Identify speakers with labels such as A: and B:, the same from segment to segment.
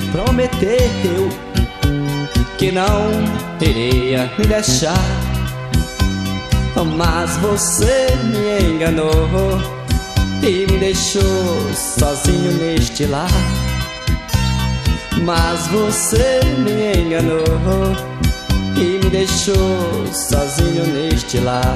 A: prometeu que não iria me deixar, mas você me enganou e me deixou sozinho neste lar. Mas você me enganou e me deixou sozinho neste lar.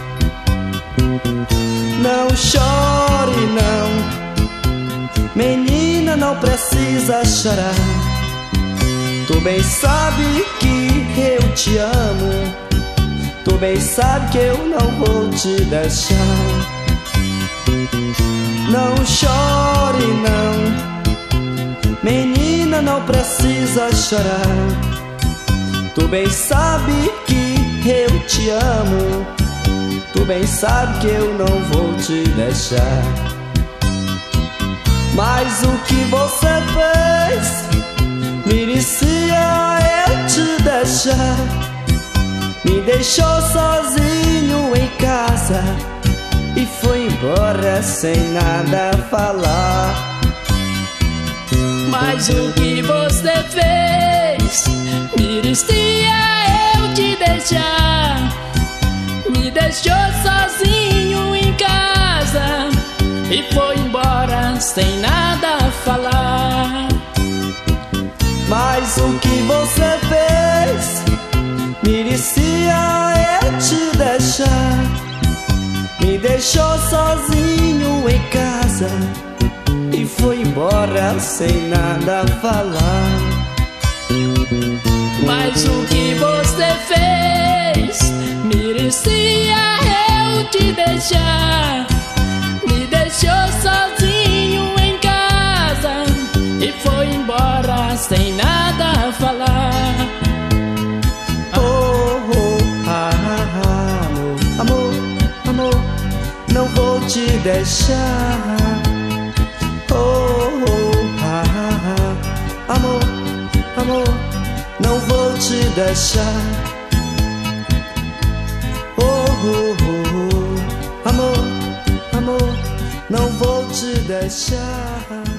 A: Não chore não, menina, não precisa chorar. Tu bem sabe que eu te amo, tu bem sabe que eu não vou te deixar. Não chore não, menina, não precisa chorar. Tu bem sabe que eu te amo, tu bem sabe que eu não vou te deixar. Mas o que você fez merecia eu te deixar. Me deixou sozinho em casa e foi embora sem nada falar.
B: Mas o que você fez merecia eu te deixar. Me deixou sozinho em casa e foi embora sem nada falar.
A: Mas o que você fez merecia eu te deixar. Me deixou sozinho em casa e foi embora sem nada falar.
B: Mas o que você fez merecia eu te deixar. Me deixou sozinho em casa e foi embora sem nada falar.
A: Oh, oh, amor, amor, não vou te deixar. Oh, oh, amor, não vou te deixar. Oh, amor, não vou te deixar.